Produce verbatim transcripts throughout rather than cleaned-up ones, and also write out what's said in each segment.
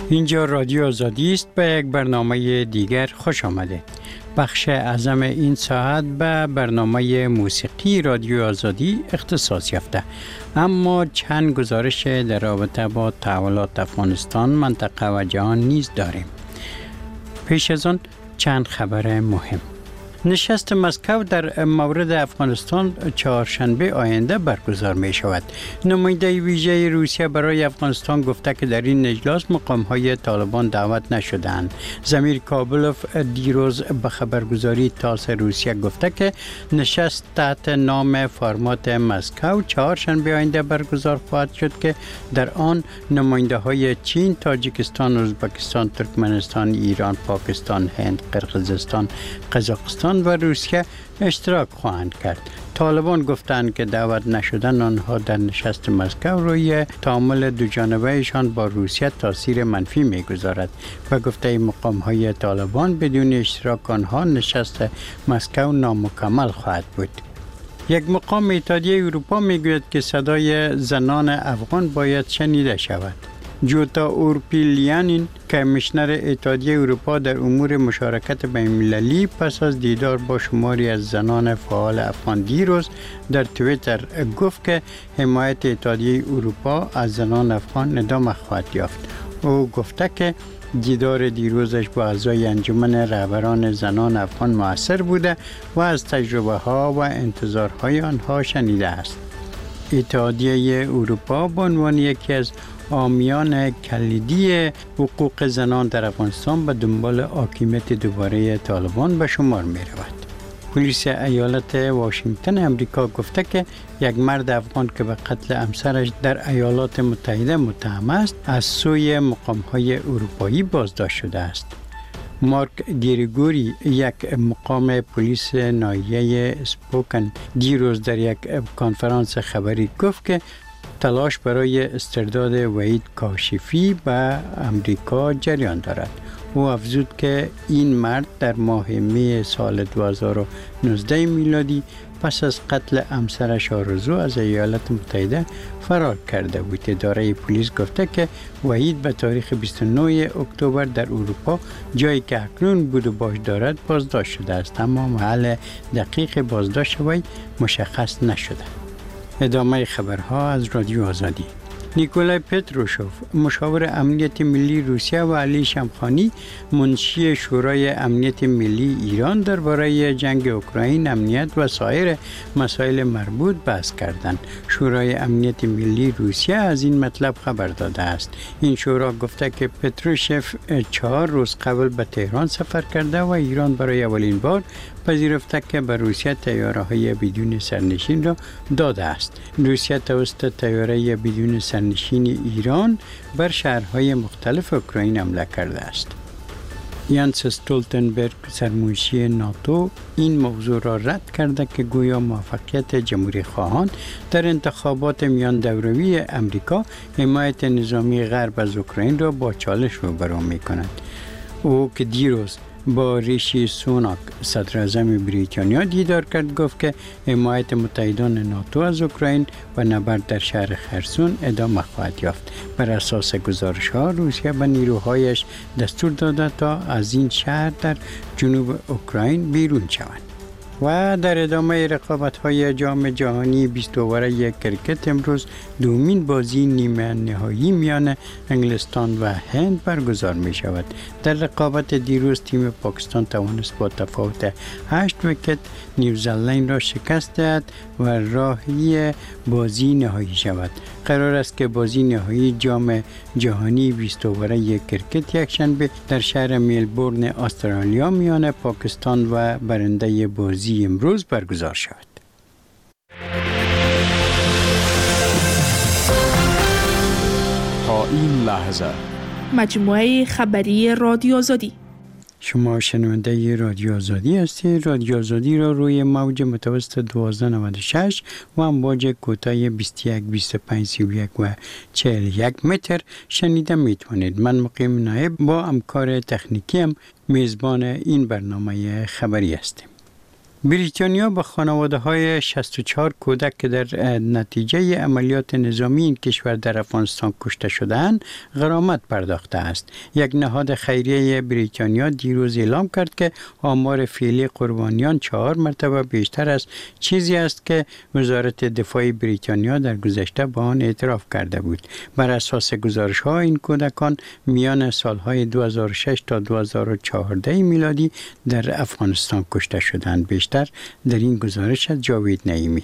اینجا رادیو آزادی است. به یک برنامه دیگر خوش آمدید. بخش اعظم این ساعت به برنامه موسیقی رادیو آزادی اختصاص یافته، اما چند گزارش در رابطه با تحولات افغانستان، منطقه و جهان نیز داریم. پیش از آن چند خبر مهم. نشست مسکو در مورد افغانستان چهارشنبه آینده برگزار می شود. نماینده ویژه روسیه برای افغانستان گفته که در این اجلاس مقام‌های طالبان دعوت نشدند. زمیر کابلوف دیروز به خبرگزاری تاس روسیه گفته که نشست تحت نام فرمات مسکو چهارشنبه آینده برگزار خواهد شد که در آن نماینده های چین، تاجیکستان، ازبکستان، ترکمنستان، ایران، پاکستان، هند، قرقیزستان، قزاقستان و روسیه اشتراک خواهند کرد. طالبان گفتند که دعوت نشدن آنها در نشست مسکو روی تعامل دوجانبه‌شان با روسیه تاثیر منفی می‌گذارد. و گفته مقام‌های طالبان بدون اشتراک آنها نشست مسکو نامکمل خواهد بود. یک مقام اتحادیه اروپا میگوید که صدای زنان افغان باید شنیده شود. جوتا اورپیلیانین، کمیشنر اتحادیه اروپا در امور مشارکت بین‌المللی، پس از دیدار با شماری از زنان فعال افغان دیروز در توییتر گفت که حمایت اتحادیه اروپا از زنان افغان ادامه خواهد یافت. او گفته که دیدار دیروزش با اعضای انجمن رهبران زنان افغان مؤثر بوده و از تجربه ها و انتظارهای آنها شنیده است. اتحادیه اروپا به عنوان یکی از حامیان کلیدی حقوق زنان در افغانستان به دنبال حاکمیت دوباره طالبان به شمار می رود. پلیس ایالت واشنگتن امریکا گفته که یک مرد افغان که به قتل همسرش در ایالات متحده متهم است، از سوی مقام‌های اروپایی بازداشت شده است. مارک گریگوری، یک مقام پلیس ناحیه اسپوکن، دیروز در یک کنفرانس خبری گفت که تلاش برای استرداد وحید کاشفی به امریکا جریان دارد. او افزود که این مرد در ماه می سال دو هزار و نوزده میلادی پس از قتل همسرش آرزو از ایالات متحده فرار کرده بود. اداره پلیس گفته که وحید به تاریخ بیست و نه اکتبر در اروپا، جایی که اکنون بود و باش دارد، بازداشت شده است، اما محل دقیق بازداشت وی مشخص نشده. ادامه خبرها از رادیو آزادی. نیکولای پتروشوف، مشاور امنیت ملی روسیه، و علی شمخانی، منشی شورای امنیت ملی ایران، درباره جنگ اوکراین، امنیت و سایر مسائل مربوط بحث کردند. شورای امنیت ملی روسیه از این مطلب خبر داده است. این شورا گفته که پتروشوف چهار روز قبل به تهران سفر کرده و ایران برای اولین بار پذیرفته که به روسیه طیاره‌های بدون سرنشین را داده است. روسیه توسط طیاره بدون سرنشین ایران بر شهرهای مختلف اوکراین حمله کرده است. یانس استولتنبرگ، سرمنشی ناتو، این موضوع را رد کرده که گویا موفقیت جمهوری خواهان در انتخابات میان دوروی امریکا حمایت نظامی غرب از اوکراین را با چالش روبرو می‌کند. او که دیروز با ریشی سوناک، صدر اعظم بریتانیا، دیدار کرد، گفت که حمایت متحدان ناتو از اوکراین و نبرد در شهر خرسون ادامه خواهد یافت. بر اساس گزارش ها، روسیه به نیروهایش دستور داده تا از این شهر در جنوب اوکراین بیرون شوند. و در ادامه رقابت‌های جام جهانی بیست اووره کرکت، امروز دومین بازی نیمه نهایی میان انگلستان و هند برگزار می شود. در رقابت دیروز تیم پاکستان توانست با تفاوت هشت ویکت نیوزلند را شکست دهد و راهی بازی نهایی شود. قرار است که بازی نهایی جام جهانی بیست اووره کرکت یکشنبه در شهر ملبورن، استرالیا، میان پاکستان و برنده بازی امروز برگزار شود. تا این لحظه مجموعه خبری رادیو آزادی. شما شنونده رادیو آزادی هستید. رادیو آزادی را روی موج متوسط دوازده نود و شش و امواج کوتاه بیست و یک، بیست و پنج، سی و یک و چهل و یک متر شنیده میتونید. من مقیم نایب با همکار تکنیکی هم میزبان این برنامه خبری هستیم. بریتانیا به خانواده های شصت و چهار کودک که در نتیجه عملیات نظامی این کشور در افغانستان کشته شدند غرامت پرداخته است. یک نهاد خیریه بریتانیا دیروز اعلام کرد که آمار فعلی قربانیان چهار مرتبه بیشتر از چیزی است که وزارت دفاع بریتانیا در گذشته با آن اعتراف کرده بود. بر اساس گزارش ها این کودکان میان سالهای دو هزار و شش تا دو هزار و چهارده میلادی در افغانستان کشته شدند. بیشتر در این گزارش از جاوید نعیمی.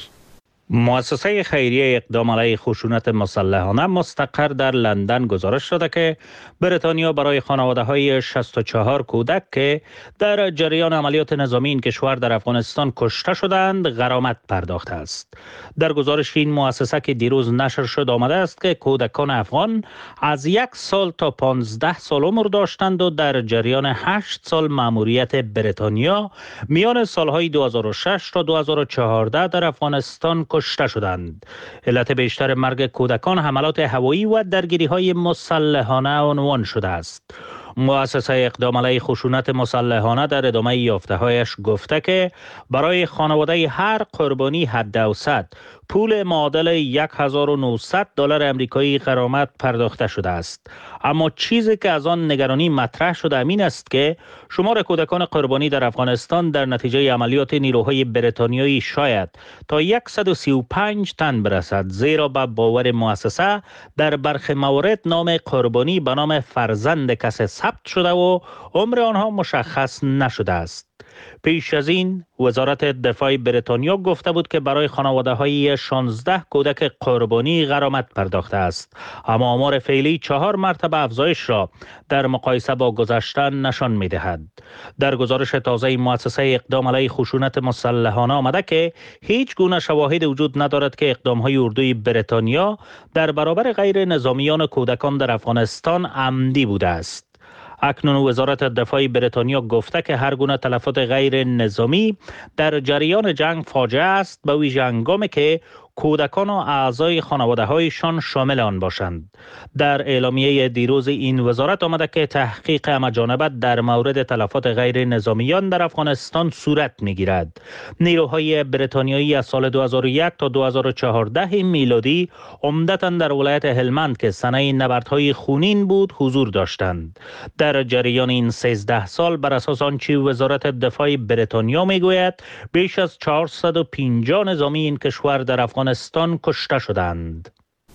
مؤسسه خیریه اقدام علیه خشونت مسلحانه مستقر در لندن گزارش داده که بریتانیا برای خانواده‌های شصت و چهار کودک که در جریان عملیات نظامی این کشور در افغانستان کشته شدند غرامت پرداخته است. در گزارش این مؤسسه که دیروز نشر شد آمده است که کودکان افغان از یک سال تا پانزده سال عمر داشتند و در جریان هشت سال مأموریت بریتانیا میان سالهای دو هزار و شش تا دو هزار و چهارده در افغانستان کشته شدند. علت بیشتر مرگ کودکان حملات هوایی و درگیری‌های مسلحانه عنوان شده است. مؤسسه اقدام علیه خشونت مسلحانه در ادامه یافته‌هایش گفته که برای خانواده هر قربانی حداوسط پول معادل هزار و نهصد دلار آمریکایی غرامت پرداخته شده است. اما چیزی که از آن نگرانی مطرح شده این است که شمار کودکان قربانی در افغانستان در نتیجه عملیات نیروهای بریتانیایی شاید تا صد و سی و پنج تن برسد، زیرا به باور مؤسسه در برخی موارد نام قربانی به نام فرزند کسی ثبت شده و عمر آنها مشخص نشده است. پیش از این وزارت دفاع بریتانیا گفته بود که برای خانواده‌های شانزده کودک قربانی غرامت پرداخته است، اما آمار فعلی چهار مرتبه افزایش را در مقایسه با گذشته نشان می‌دهد. در گزارش تازه مؤسسه اقدام علیه خشونت مسلحانه آمده که هیچ گونه شواهد وجود ندارد که اقدام‌های اردوی بریتانیا در برابر غیر نظامیان کودکان در افغانستان عمدی بوده است. اکنون وزارت دفاع بریتانیا گفته که هر گونه تلفات غیر نظامی در جریان جنگ فاجعه است، به ویژه هنگامی که کودکان و اعضای خانواده هایشان شامل آن باشند. در اعلامیه دیروز این وزارت آمده که تحقیق همه‌جانبه در مورد تلفات غیر نظامیان در افغانستان صورت می‌گیرد. نیروهای بریتانیایی از سال دو هزار و یک تا دو هزار و چهارده میلادی عمدتاً در ولایت هلمند که سنه نبردهای خونین بود حضور داشتند. در جریان این سیزده سال بر اساس آنچه وزارت دفاع بریتانیا میگوید بیش از چهارصد و پنجاه نظامی این کشور در افغانستان افغانستان کشته شدند.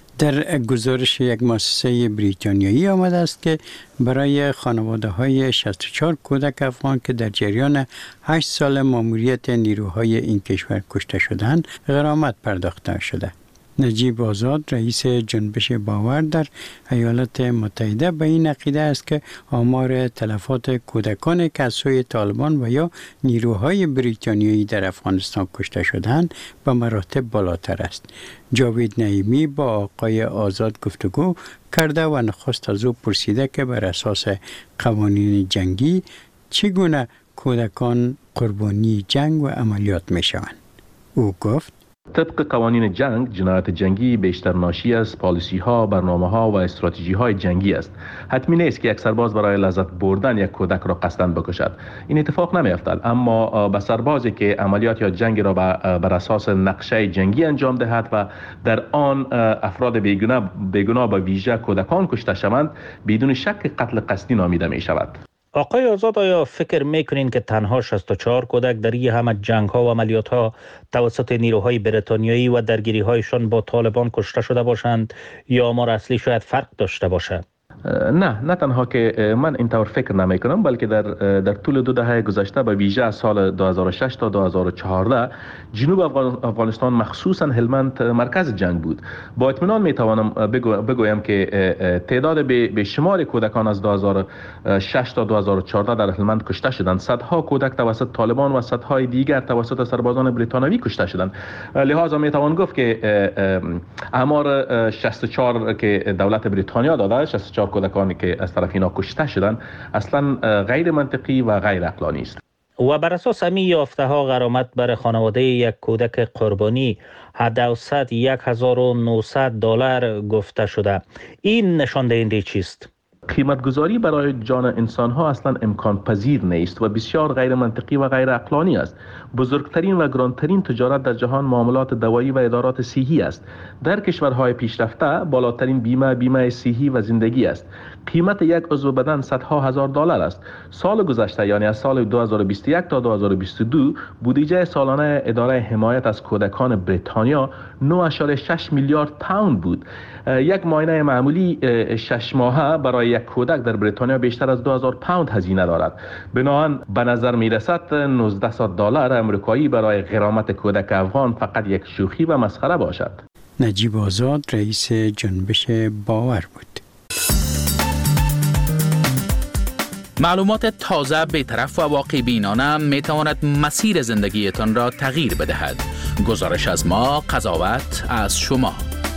در گزارش یک مؤسسه بریتانیایی آمده است که برای خانواده های شصت و چهار کودک افغان که در جریان هشت سال مأموریت نیروهای این کشور کشته شدند غرامت پرداخته شده. نجیب آزاد رئیس جنبش باور در ایالات متحده به این عقیده است که آمار تلفات کودکان که از سوی طالبان و یا نیروهای بریتانیایی در افغانستان کشته شدند به مراتب بالاتر است. جاوید نعیمی با آقای آزاد گفتگو کرده و نخست از او پرسیده که بر اساس قوانین جنگی چگونه کودکان قربانی جنگ و عملیات می شوند. او گفت طبق قوانین جنگ، جنایت جنگی بیشتر ناشی از پالیسی ها، برنامه ها و استراتژی های جنگی است. حتمی نیست که یک سرباز برای لذت بردن یک کودک را قصداً بکشد. این اتفاق نمی افتد، اما به سربازی که عملیات یا جنگ را بر اساس نقشه جنگی انجام دهد و در آن افراد بیگناه بیگناه به ویژه کودکان کشته شوند، بدون شک قتل قصدی نامیده می شود. آقای آزاد، آیا فکر میکنین که تنها شصت و چهار کودک در این همه جنگ ها و عملیات ها توسط نیروهای بریتانیایی و درگیری هایشان با طالبان کشته شده باشند یا آمار اصلی شاید فرق داشته باشد؟ نه نه تنها که من اینطور فکر نمی کنم، بلکه در در طول دو دهه گذشته به ویژه از سال دو هزار و شش تا دو هزار و چهارده جنوب افغانستان مخصوصا هلمند مرکز جنگ بود. با اطمینان می توانم بگو بگویم که تعداد به شمار کودکان از دو هزار و شش تا دو هزار و چهارده در هلمند کشته شدند. صدها کودک توسط طالبان و صدهای دیگر توسط سربازان بریتانیایی کشته شدند. لذا می توان گفت که آمار شصت و چهار که دولت بریتانیا داده، شصت و چهار کودکانی که از طرف اینا کشته شدند، اصلا غیر منطقی و غیر عقلانی است. و بر اساس همین یافته ها غرامت بر خانواده یک کودک قربانی حداوسط هزار و نهصد دلار گفته شده. این نشان دهنده چیست؟ قیمتگذاری برای جان انسان ها اصلا امکان پذیر نیست و بسیار غیر منطقی و غیر عقلانی است. بزرگترین و گرانترین تجارت در جهان معاملات دوایی و ادارات صحی است. در کشورهای پیشرفته بالاترین بیمه بیمه صحی و زندگی است. قیمت یک عضو بدن صدها هزار دلار است. سال گذشته یعنی از سال دو هزار و بیست و یک تا دو هزار و بیست و دو بودجه سالانه اداره حمایت از کودکان بریتانیا نه و شش میلیارد پوند بود. یک معاینه معمولی شش ماهه برای یک کودک در بریتانیا بیشتر از دو هزار پوند هزینه دارد. بنابراین به نظر می رسد نوزده دلار امریکایی برای غرامت کودک افغان فقط یک شوخی و مسخره باشد. نجیب آزاد رئیس جنبش باور بود. معلومات تازه، بی‌طرف و واقع بینانه می تواند مسیر زندگیتان را تغییر بدهد. گزارش از ما، قضاوت از شما.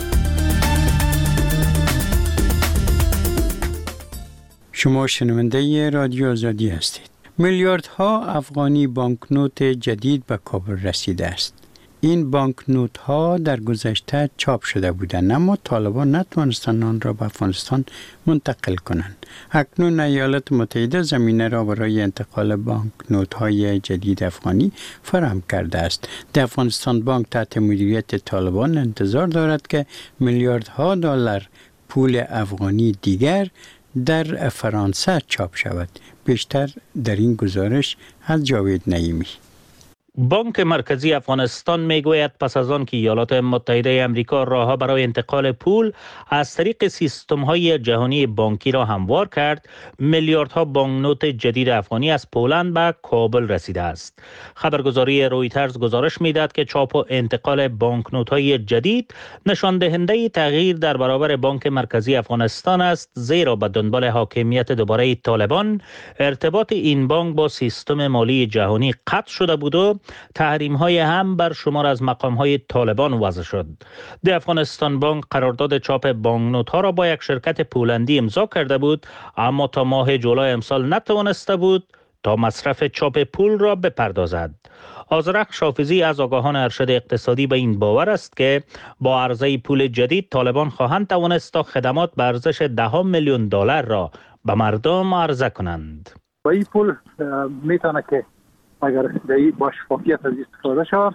شما شنونده رادیو آزادی هستید. میلیاردها افغانی بانکنوت جدید به کابل رسیده است. این بانکنوت ها در گذشته چاپ شده بودند، اما طالبان نتوانستند آن را به افغانستان منتقل کنند. اکنون ایالات متحده زمینه را برای انتقال بانکنوت های جدید افغانی فراهم کرده است. در افغانستان بانک تحت مدیریت طالبان انتظار دارد که میلیاردها دلار پول افغانی دیگر در فرانسه چاپ شود. بیشتر در این گزارش از جاوید نعیمی. بانک مرکزی افغانستان میگوید پس از آن که ایالات متحده آمریکا راهها برای انتقال پول از طریق سیستم‌های جهانی بانکی را هموار کرد، میلیاردها بانکنوت جدید افغانی از پولند به کابل رسیده است. خبرگزاری رویترز گزارش میدهد که چاپ و انتقال بانکنوت‌های جدید نشان دهنده تغییر در برابر بانک مرکزی افغانستان است، زیرا به دنبال حاکمیت دوباره طالبان ارتباط این بانک با سیستم مالی جهانی قطع شده بود و تحریم های هم بر شمار از مقام های طالبان وضع شد. در افغانستان بانک قرارداد چاپ بانکنوت ها را با یک شرکت پولندی امضا کرده بود، اما تا ماه جولای امسال نتوانسته بود تا مصرف چاپ پول را بپردازد. آذرخش حافظی از آگاهان ارشد اقتصادی به این باور است که با عرضه پول جدید طالبان خواهند توانست تا خدمات به ارزش ده میلیون دلار را به مردم عرضه کنند. با این پول میتونه که اگر دایی با شفافیت از استفاده شود،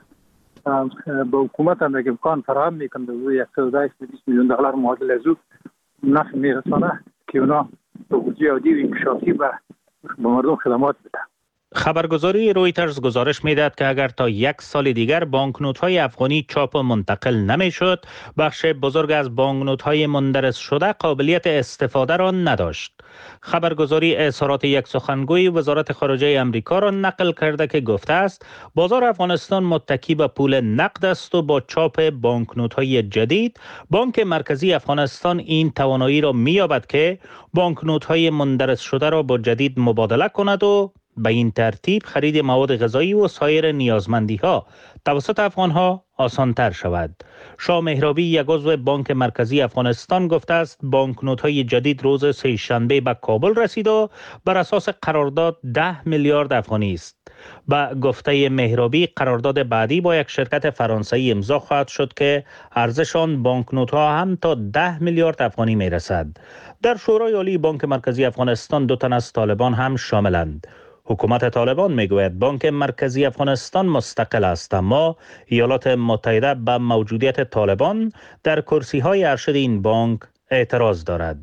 با حکومت هم یک امکان فراهم میکنه صد و بیست میلیون دلار معادل از او نفع میرسانه که اونا توجیه عادی و انکشافی به مردم خدمات بده. خبرگزاری رویترز گزارش میدهد که اگر تا یک سال دیگر بانکنوت‌های افغانی چاپ و منتقل نمیشد، بخش بزرگ از بانکنوت‌های مندرس شده قابلیت استفاده را نداشت. خبرگزاری اظهارات یک سخنگوی وزارت خارجه آمریکا را نقل کرده که گفته است بازار افغانستان متکی به پول نقد است و با چاپ بانکنوت‌های جدید بانک مرکزی افغانستان این توانایی را می‌یابد که بانکنوت‌های مندرس شده را با جدید مبادله کند و به این ترتیب خرید مواد غذایی و سایر نیازمندی‌ها توسط افغان‌ها آسان‌تر شود. شاه مهرابی، یک عضو بانک مرکزی افغانستان، گفته است بانکنوت‌های جدید روز سه شنبه به کابل رسید و بر اساس قرارداد ده میلیارد افغانی است. با گفته مهرابی قرارداد بعدی با یک شرکت فرانسوی امضا خواهد شد که ارزش آن بانکنوت‌ها هم تا ده میلیارد افغانی میرسد. در شورای عالی بانک مرکزی افغانستان دو تن از طالبان هم شاملند. حکومت طالبان میگوید بانک مرکزی افغانستان مستقل است، اما ایالات متحده به موجودیت طالبان در کرسی های ارشد این بانک اعتراض دارد.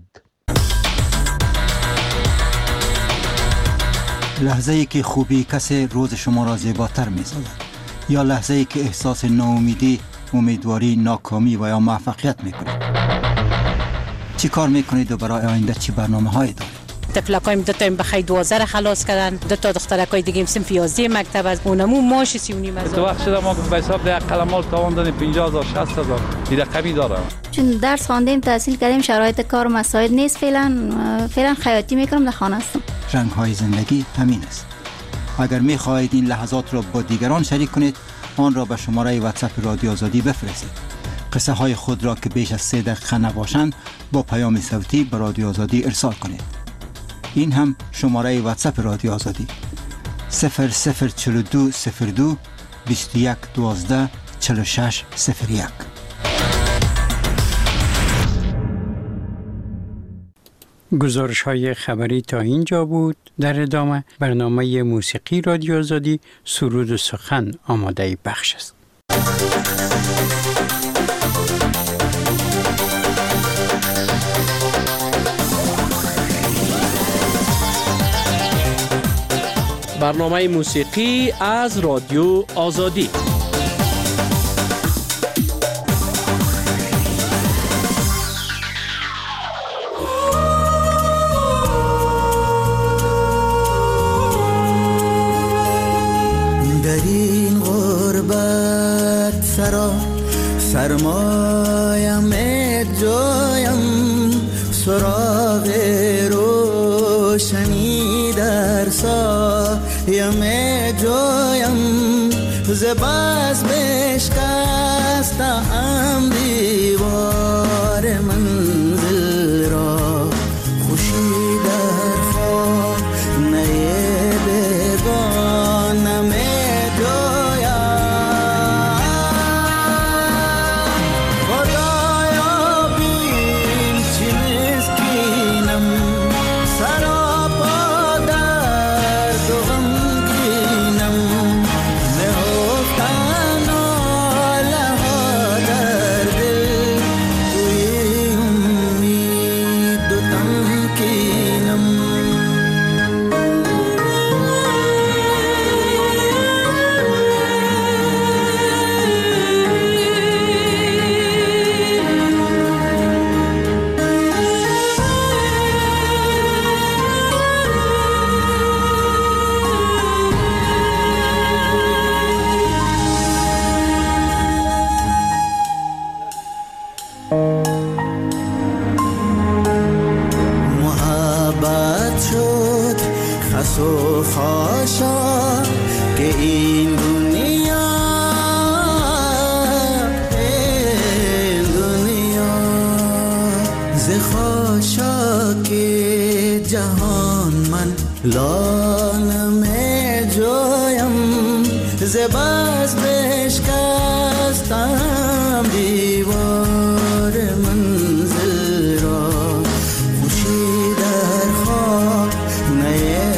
لحظه ای که خوبی کسی روز شما را زیباتر می‌سازد، یا لحظه ای که احساس ناامیدی، امیدواری، ناکامی و یا موفقیت میکنید. چی کار میکنید و برای آینده چی برنامه‌هایی دارید؟ طفلکایم دو تا بخی دوازده را خلاص کردن، دو تا دخترکای دیگه هم صنف یازده مکتب از اونمو ماش سی و نیم هزار. تو وقت شده ما به حساب ده قلمال تاوان دادیم پنجاه هزار شصت هزار این رقمی دارم. چون درس خواندیم تحصیل کردیم شرایط کار مساعد نیست، فعلا فعلا خیاطی میکنم، در خانه هستم. رنگ های زندگی همین است. اگر میخواهید این لحظات را با دیگران شریک کنید، آن را به شماره واتساپ رادیو آزادی بفرستید. قصه های خود را که بیش از سه دقیقه نباشند با پیام صوتی به رادیو آزادی ارسال کنید. این هم شماره واتساپ رادیو آزادی صفر صفر چهل و دو صفر دو بیست و یک دوازده چهل و شش صفر یک. گزارش های خبری تا اینجا بود. در ادامه برنامه موسیقی رادیو آزادی سرود و سخن آماده بخش است. برنامه موسیقی از رادیو آزادی. سرمایم جایم سراغ روشنی در سایم جایم ز بس بشکستم دیوار منزل را خوشی در خانه بگانم لانم جایم زباز بشکستم دیوار منزل را خوشی در خانه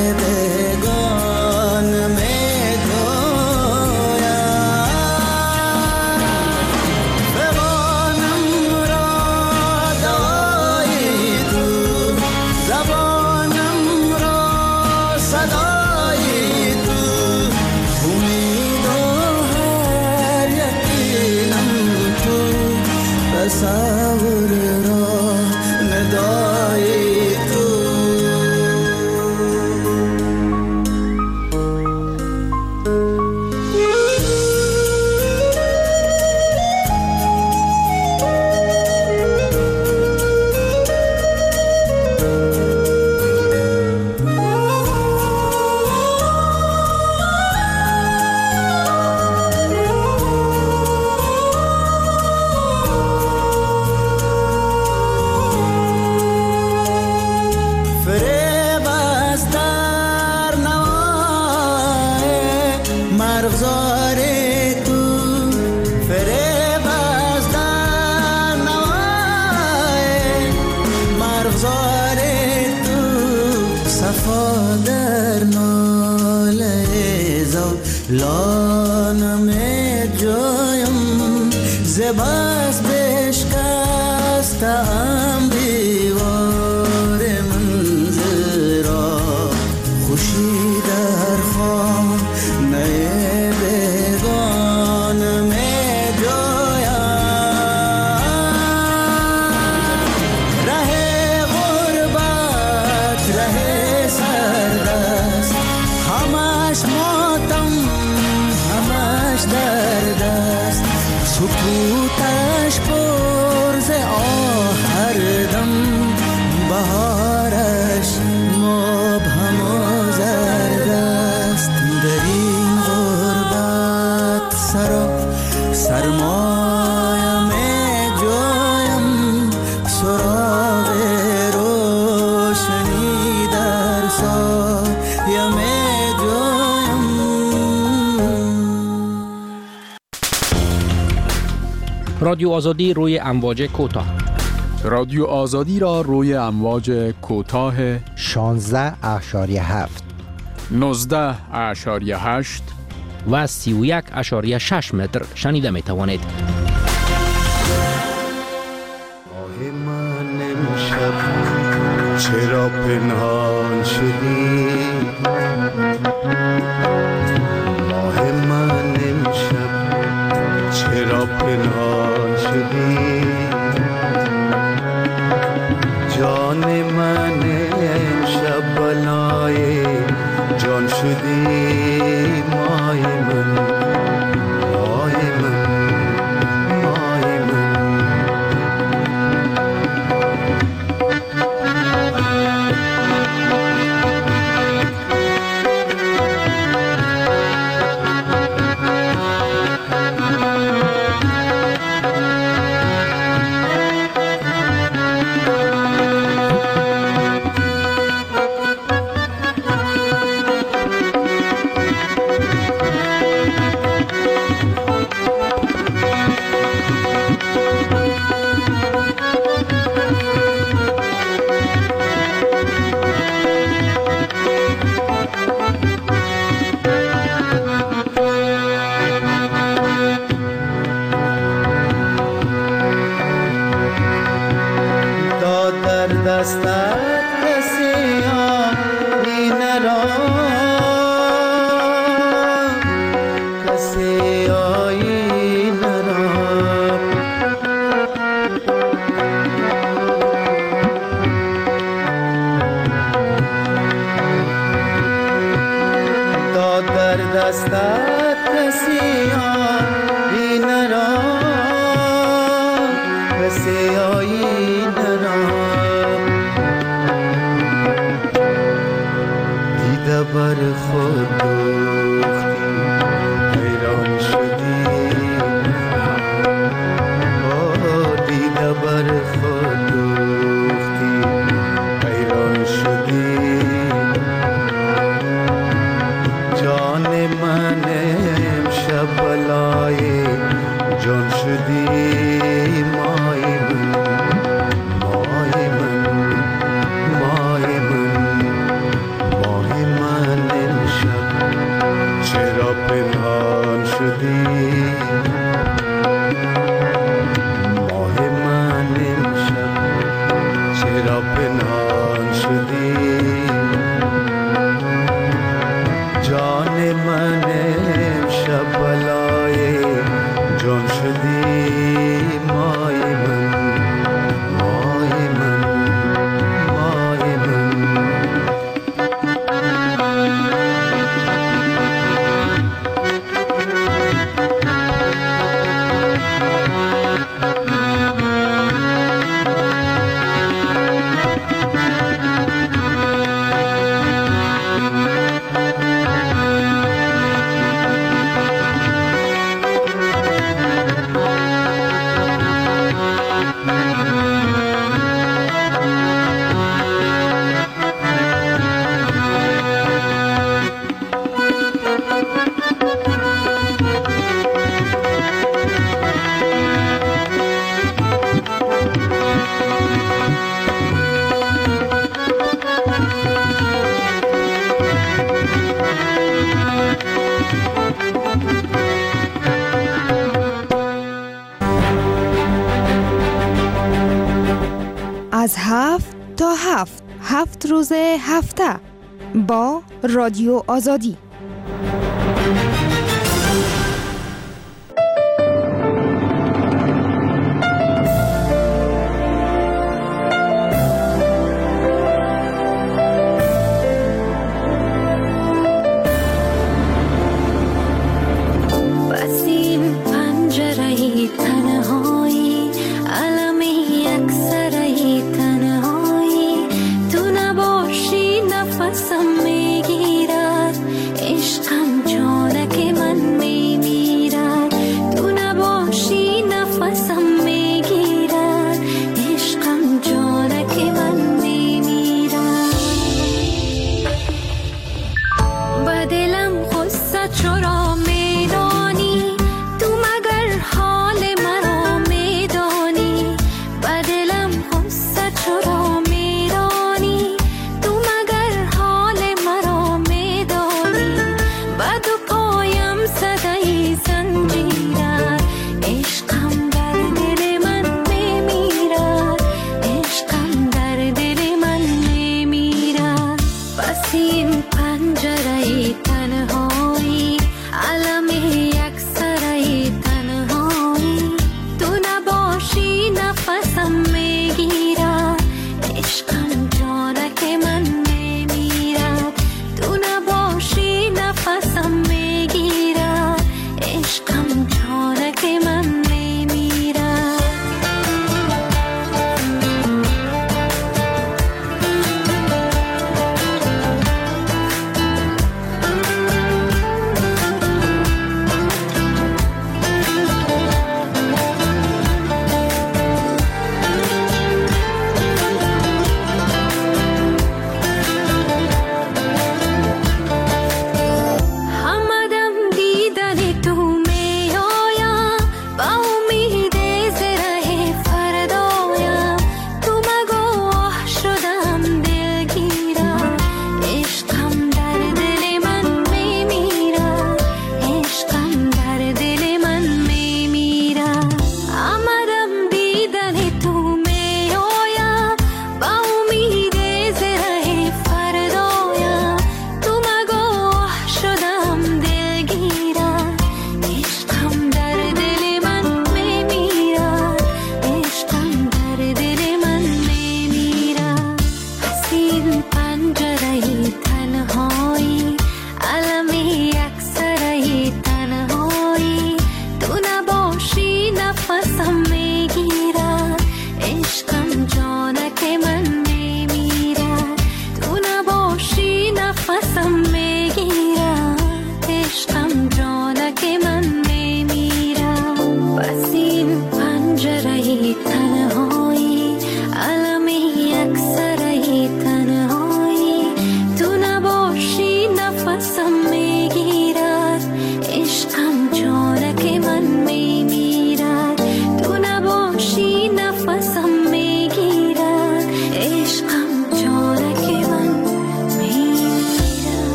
بگانم جایم ببانم را دایی تو زبانم صدای تو امید و هر یقینم تو تصور را ندای تو لانم جایم زباز بشکستم دیوار منزل را خوشی در خانه بگانم جایم ره غربت ره سردست همش ماتم همش درد است سکوتش پرز آه هر دم بهارش مبهم و زرد است در این غربت سرا سرمایم جایم سراغ روشنی در سایم رادیو آزادی روی امواج کوتاه رادیو آزادی را روی امواج کوتاه شانزده اشاریه هفت، نوزده اشاریه هشت و سی و یک اشاریه شش متر شنیده می توانید. ماه من امشب چرا پنهان شدی؟ ماه من امشب چرا پنهان شدی؟ جان من امشب بلای جان شدی. مای من مای من مای من از هفت تا هفت هفت روز هفته با رادیو آزادی. نفسم میگیرد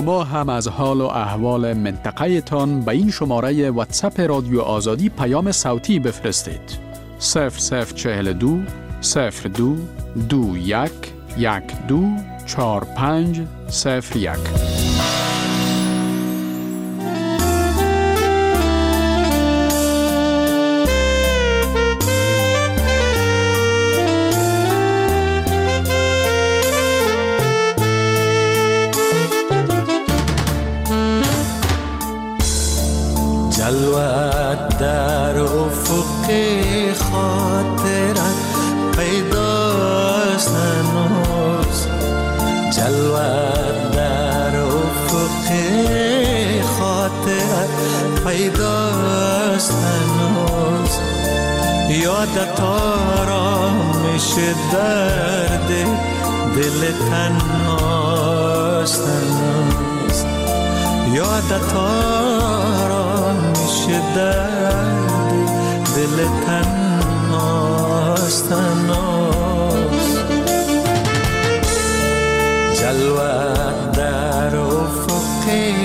شما هم از حال و احوال منطقه تان به این شماره واتساپ رادیو آزادی پیام صوتی بفرستید. صفر صفر چهل دو صفر دو دو یک یک دو چهار پنج صفر یک. جلوت در افق خاطرت پیداست هنوز، جلوت در افق خاطرت پیداست هنوز، یادت آرامش درد دل تنهاست هنوز، یادت آرامش درد دل تنهاست هنوز، جلوت در افق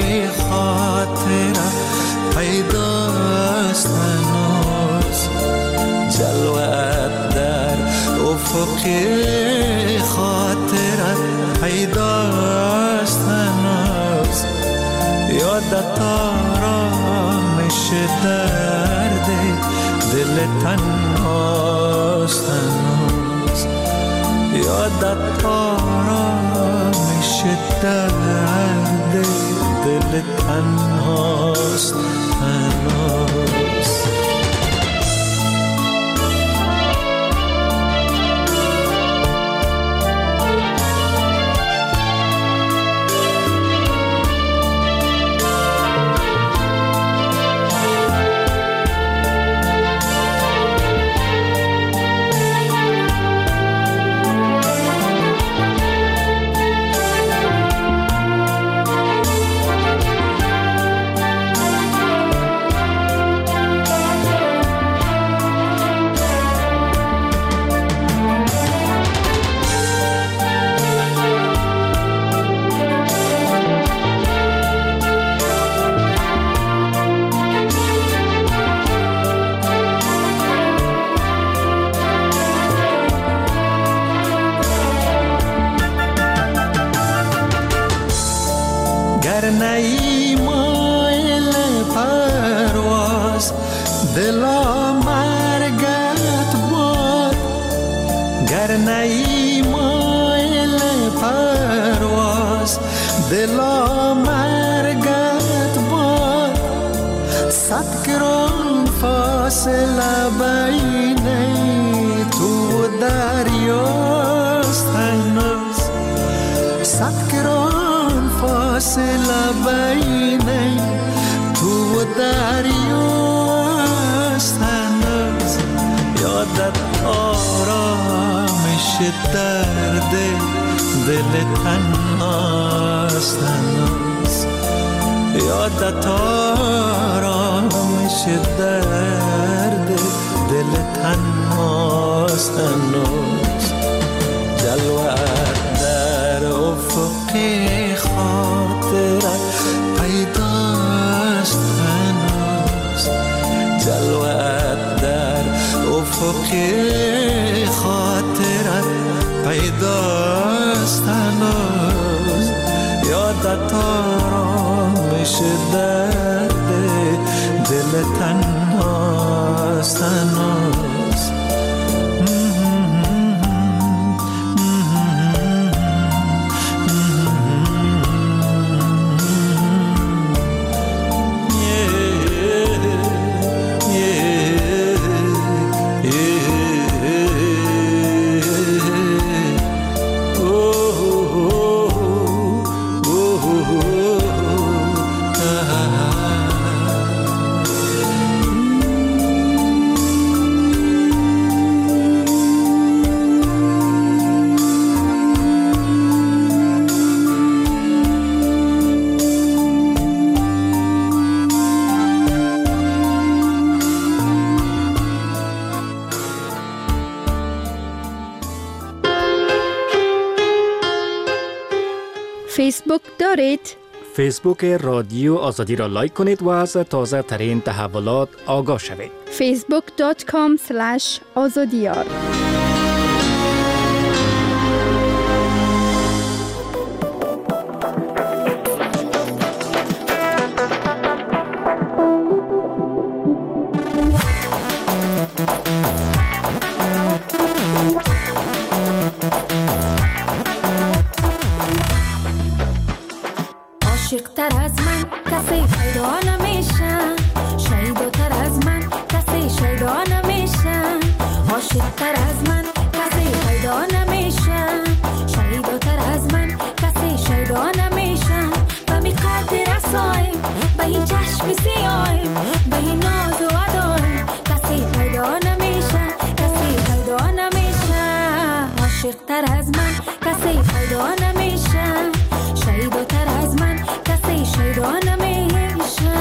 خاطرت پیداست هنوز، جلوت در افق خاطرت پیداست هنوز، یادت آرامش درد دل تنهاست هنوز، یادت آرامش درد دل تنهاست هنوز. دلا مرگت باد، صد گران فاصله بین تو و دریاست هنوز، صد گران فاصله بین تو و دریاست هنوز، یادت آرامش درد دل تنهاست هنوز، یادت آرامش درد دل تنهاست هنوز، جلوت در افق خاطرت پیداست هنوز، جلوت در افق خاطرت پیداست هنوز، یادت آرامش درد دل تنهاست هنوز. فیسبوک دارید؟ فیسبوک رادیو آزادی را لایک کنید و از تازه ترین تحولات آگاه شوید. فیسبوک دات کام اسلش آزادیار. عاشق‌تر از من کسی پیدا نمیشه، شیداتر از من کسی شیدا نمیشه. عاشق‌تر از من کسی پیدا نمیشه، شیداتر از من کسی شیدا نمیشه. و می قدر رسای به این چشم سیای، به این ناز و ادای کسی پیدا نمیشه، کسی پیدا نمیشه. عاشق‌تر از من کسی پیدا نمیشه، شیداتر از من کسی شیدا نمیشه.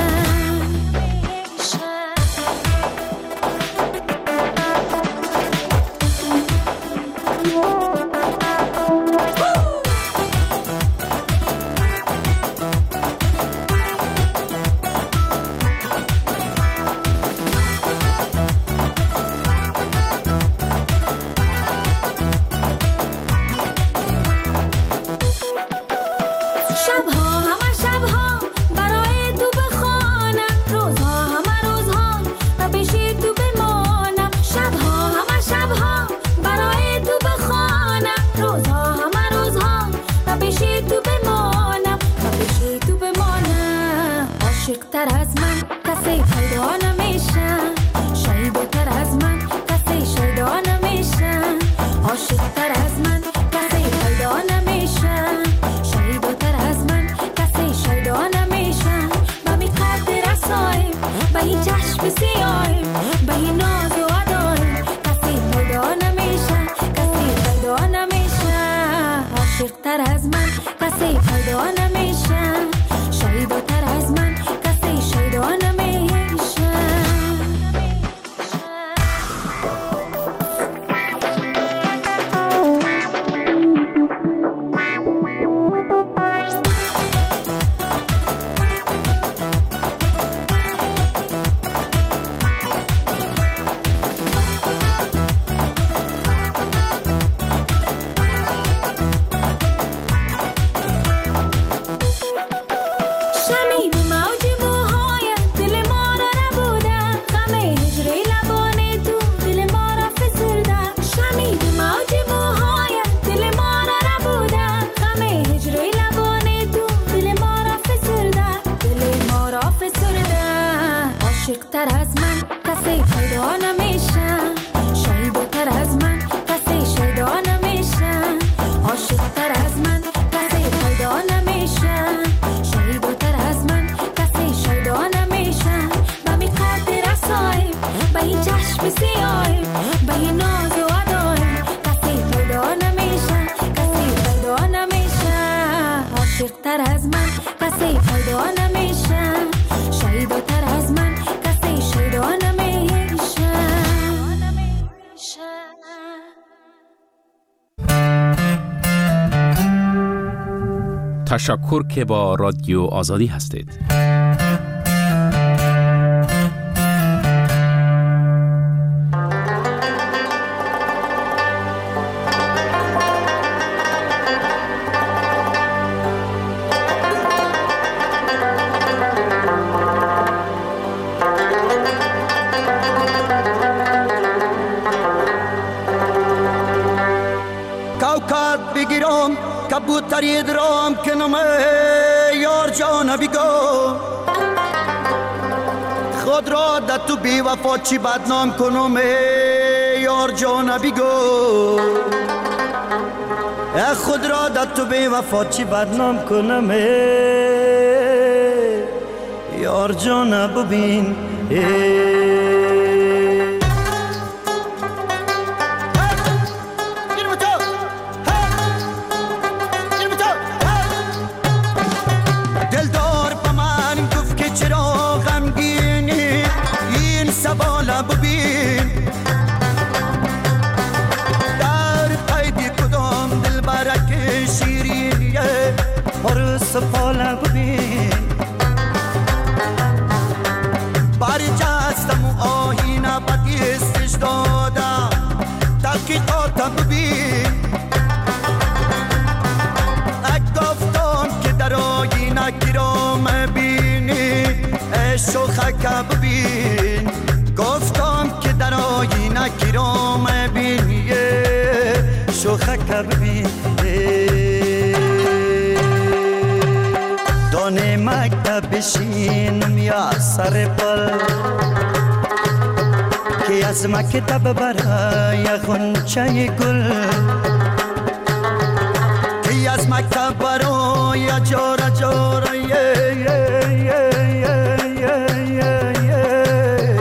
عاشق‌تر از من کسی پیدا نمیشه، شیداتر از من کسی شیدا نمیشه. عاشق‌تر از من کسی پیدا نمیشه، شیداتر از من کسی شیدا نمیشه. با می قدر رسای به این چشم سیای، به این ناز و ادای کسی پیدا نمیشه، کسی پیدا نمیشه. عاشق‌تر از من کسی پیدا نمیشه، شیداتر از من کسی شیدا نمیشه. عاشق‌تر از من کسی پیدا نمیشه، شیداتر از من کسی شیدا نمیشه. عاشق‌تر از من کسی پیدا نمیشه، شیداتر از من کسی شیدا نمیشه. با می قدر رسای به این چشم سیای، به این ناز و ادای کسی پیدا نمیشه، کسی پیدا نمیشه. عاشق‌تر از من کسی پیدا نمیشه، شیداتر از من کسی شیدا نمیشه. تشکر که با رادیو آزادی هستید. بگیرم کبوتری درام کنم یار جان بیگو خود را در تو بی وفا چی بدنام کنم یار جان بیگو خود را در تو بی وفا چی بدنام کنم یار جان ببین سفاله ببین شوخک ببین گفتم که در آینه گیرام بین شوخک ببین دانه مکتب بشینم یا سر پل که از مکتب برای خونچه گل که از مکتب برای جارا جارا یه یه یه یه یه یه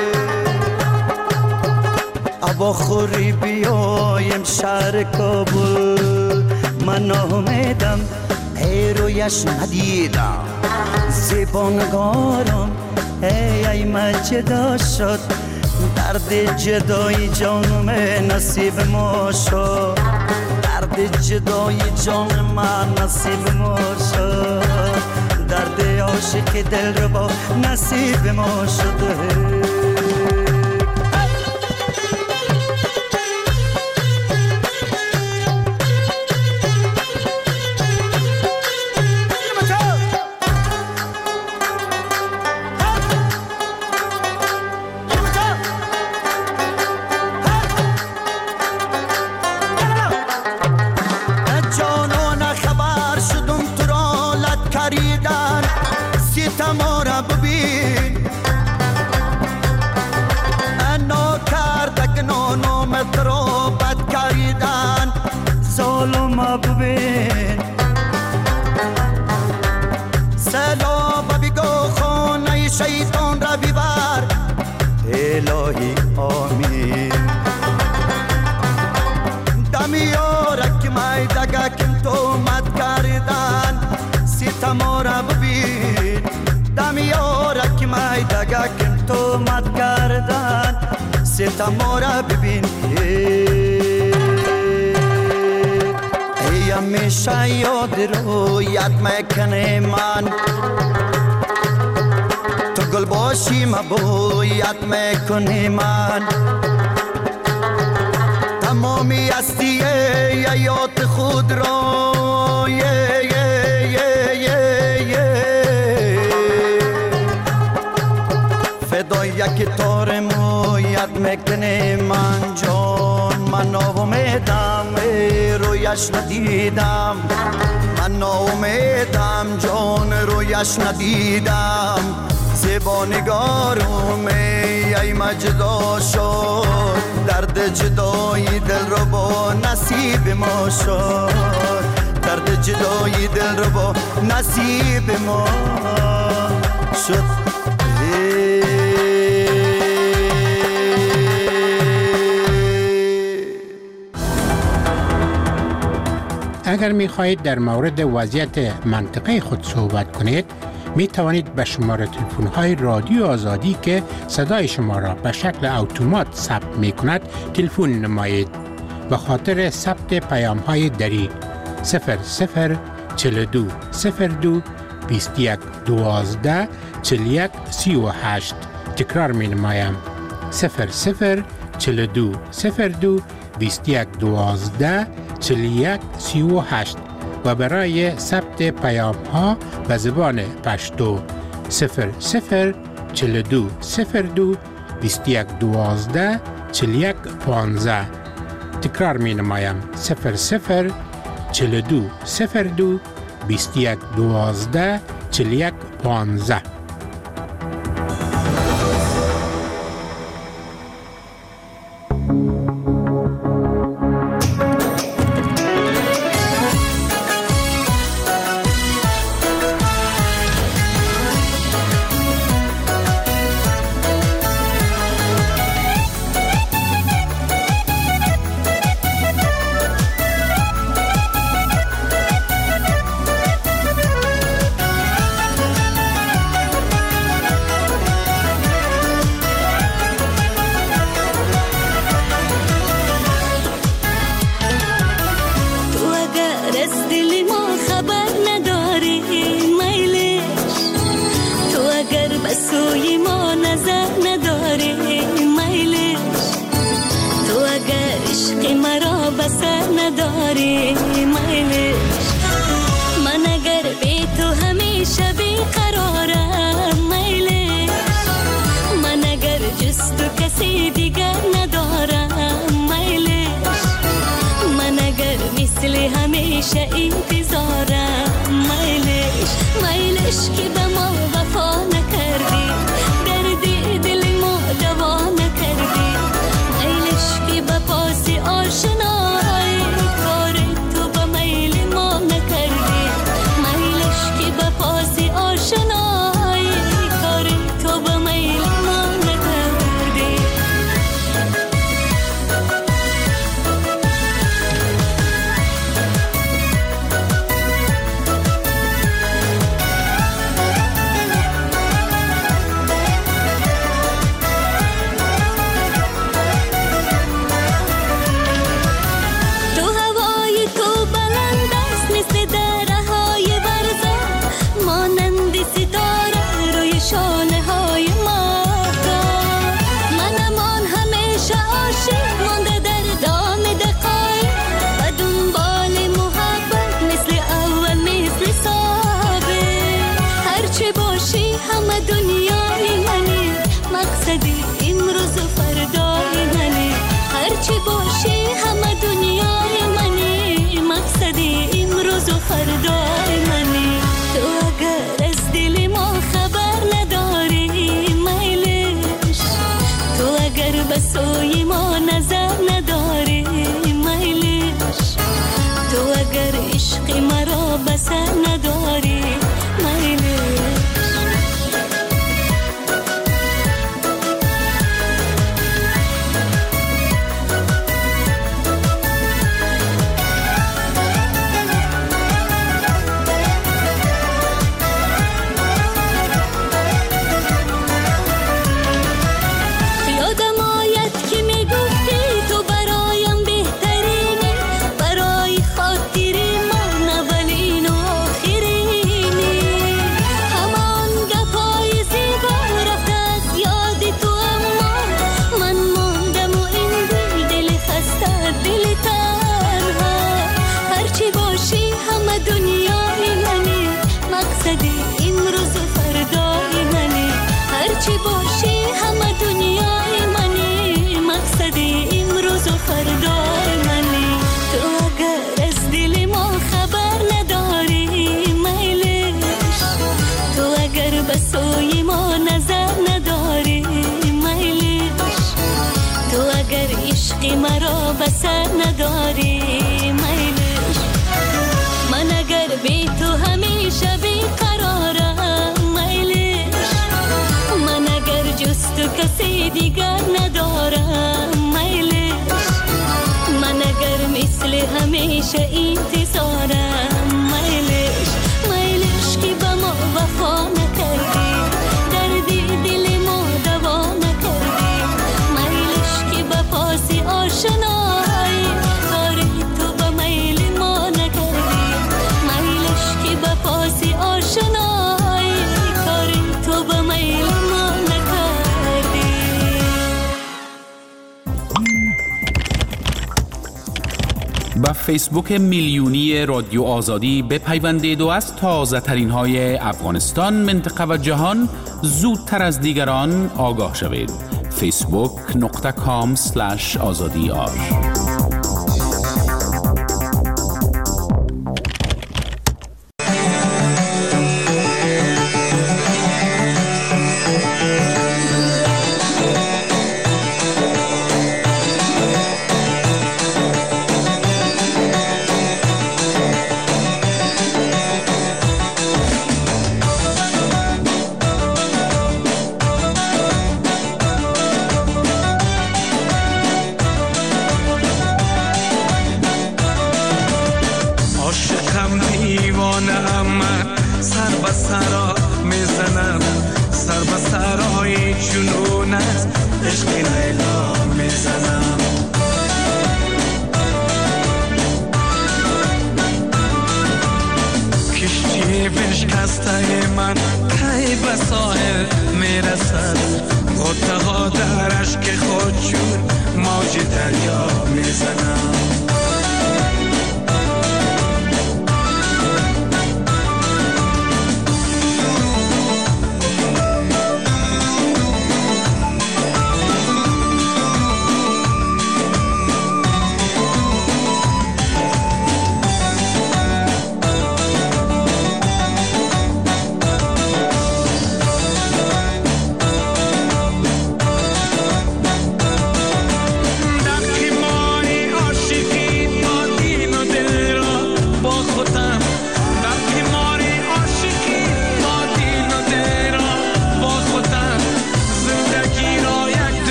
ابا خوری بیایم شهر کابل من آمدم ای رویش ندیدم زبانگارم ای ای مجدا شد درد جدای جانم نصیب ما شد درد جدای جان من نصیب ما شد درد عاشق دل رو با نصیب ما شده الهی آمین دمیارک مای دگکم تو مد کردن ستما را ببین دمیارک مای دگکم تو مد کردن ستما را ببین ای همیشه یاد رو یاد میکنه من گل باشی مبویت میکنی من تمامی هستی حیات خود را یه یه یه یه یه فدای یک تار مویت میکنی من جان من ناامیدم رویش ندیدم من ناامیدم جان رویش ندیدم زبانگارم ای مجدا شد درد جدای دل رو با نصیب ما شد درد جدای دل رو با نصیب ما شد اگر می خواهید در مورد وضعیت منطقه خود صحبت کنید می توانید به شماره تلفن های رادیو آزادی که صدای شما را به شکل اتومات ثبت می کند تلفن نمایید. به خاطر ثبت پیام های دری صفر صفر چهل و دو صفر دو بیست و یک دوازده چهل و یک سی و هشت تکرار می نمایم صفر صفر چهل و دو صفر دو بیست و یک دوازده چهل و یک سی و هشت و برای ثبت پیام ها به زبان پشتو صفر صفر چهل و دو صفر دو بیست و یک دوازده چهل و یک پانزده تکرار می نمایم صفر صفر چهل و دو صفر دو بیست و یک دوازده چهل و یک پانزده. من اگر بی تو همیشه بیقرارم میلی به سوی ما نظر نداری میلش، تو اگر عشق مرا به سر نداری میلش، من اگر بی تو همیشه بی قرارم میلش، من اگر جز تو کسی دیگر ندارم میلش، من اگر مثل همیشه انتظارم میلش، میلش که به ما وفا نکردی، دردی دل ما دوا نکردی، میلش که به پاس آشنایی کاری تو به میل ما نکردی، میلش که به پاس آشنایی کاری تو به میل ما نکردی. با فیسبوک میلیونی رادیو آزادی بپیوندید و از تازه ترین های افغانستان، منطقه و جهان زودتر از دیگران آگاه شوید. فیسبوک نقطه کام سلش آزادی آر.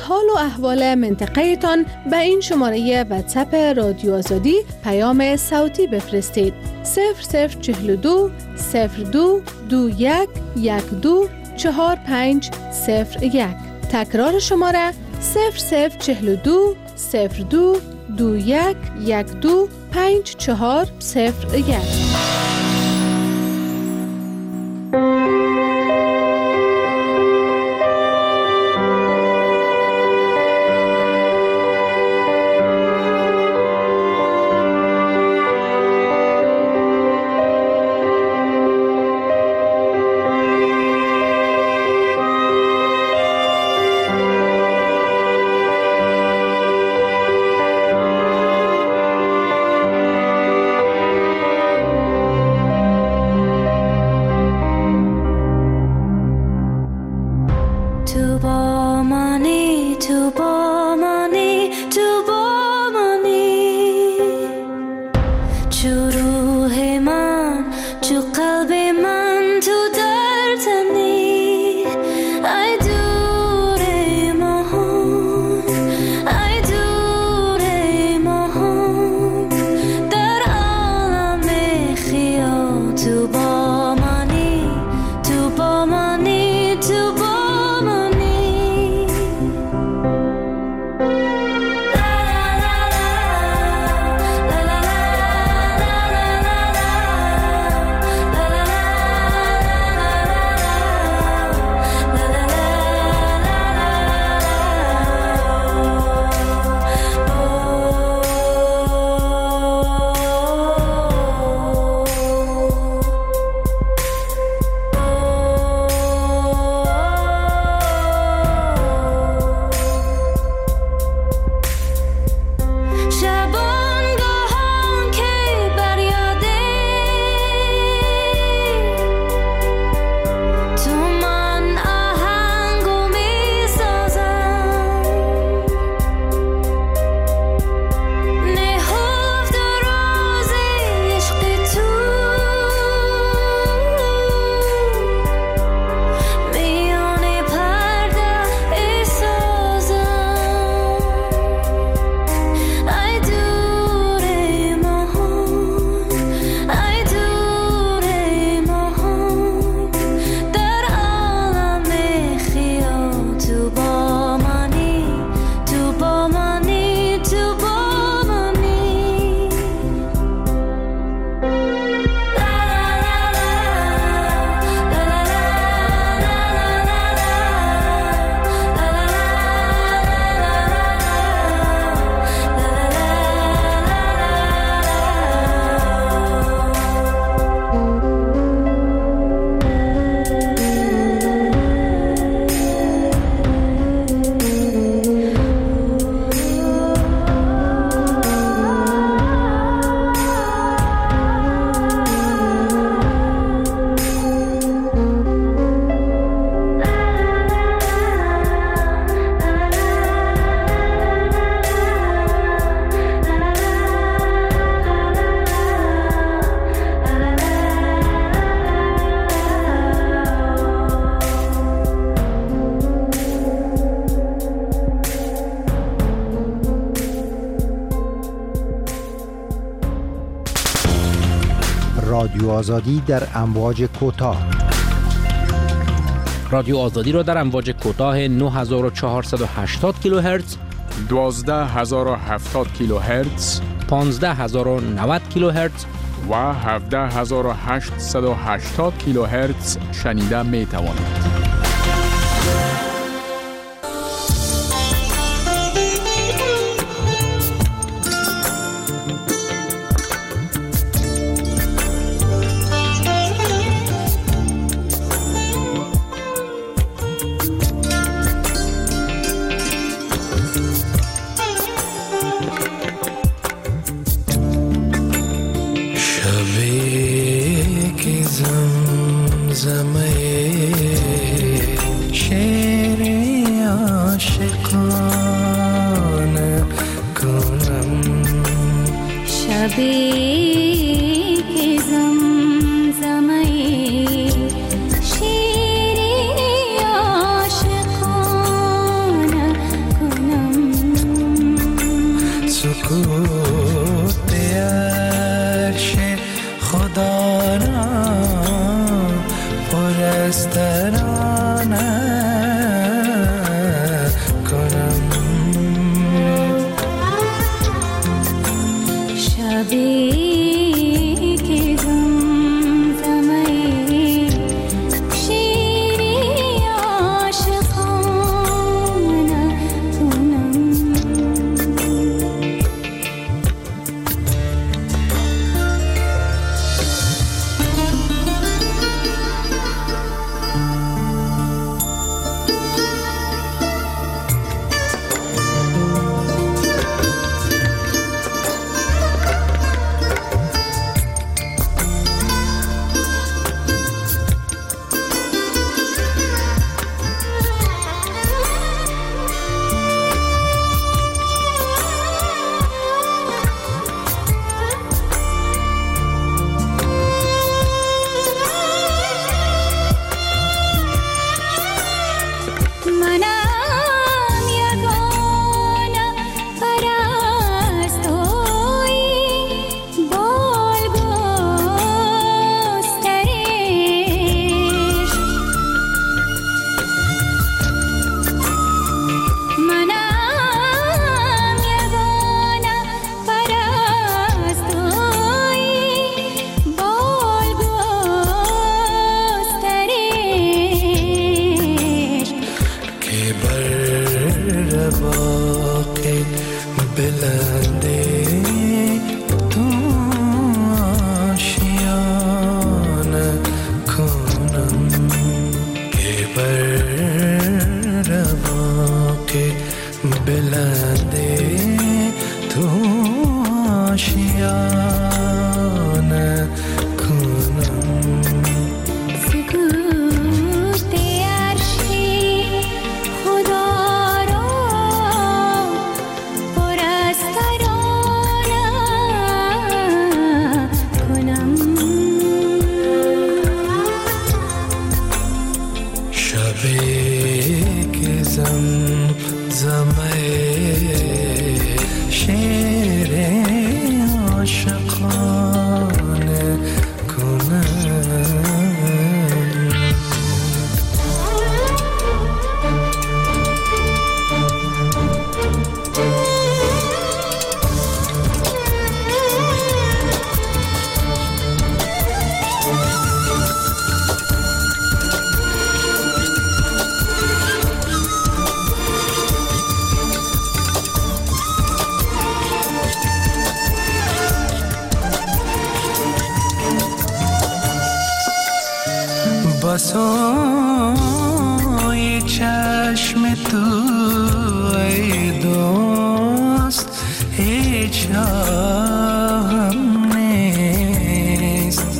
حال و احوال منطقه تان به این شماره واتساپ رادیو آزادی پیام صوتی بفرستید. صفر صفر چهل و دو صفر دو دو یک یک دو چهار پنج صفر یک. تکرار شماره صفر صفر چهل و دو صفر دو دو یک یک دو پنج چهار صفر یک. رادیو آزادی در امواج کوتاه. رادیو آزادی را در امواج کوتاه نه هزار و چهارصد و هشتاد کیلوهرتز، دوازده هزار و هفتاد کیلوهرتز، پانزده هزار و نود کیلوهرتز و هفده هزار و هشتصد و هشتاد کیلوهرتز شنیده می توانید. از ترانه کنم. شبی که زمزمه شیری عاشقانه کنم. بسای چشم تو ای دوست هیچ راهم نیست.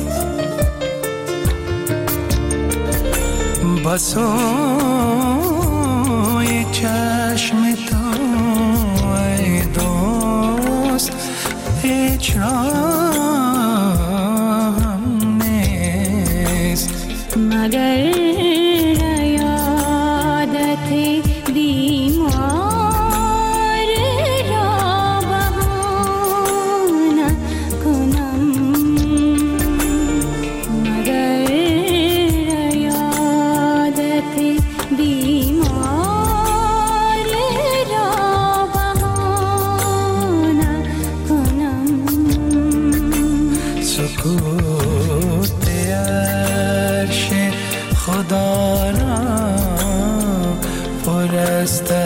بسای چشم تو ای دوست هیچ راهم نیست. مگر یادت بیمار را بهانه کنم. مگر یادت بیمار را بهانه کنم. سکوت عرش خدا را پر از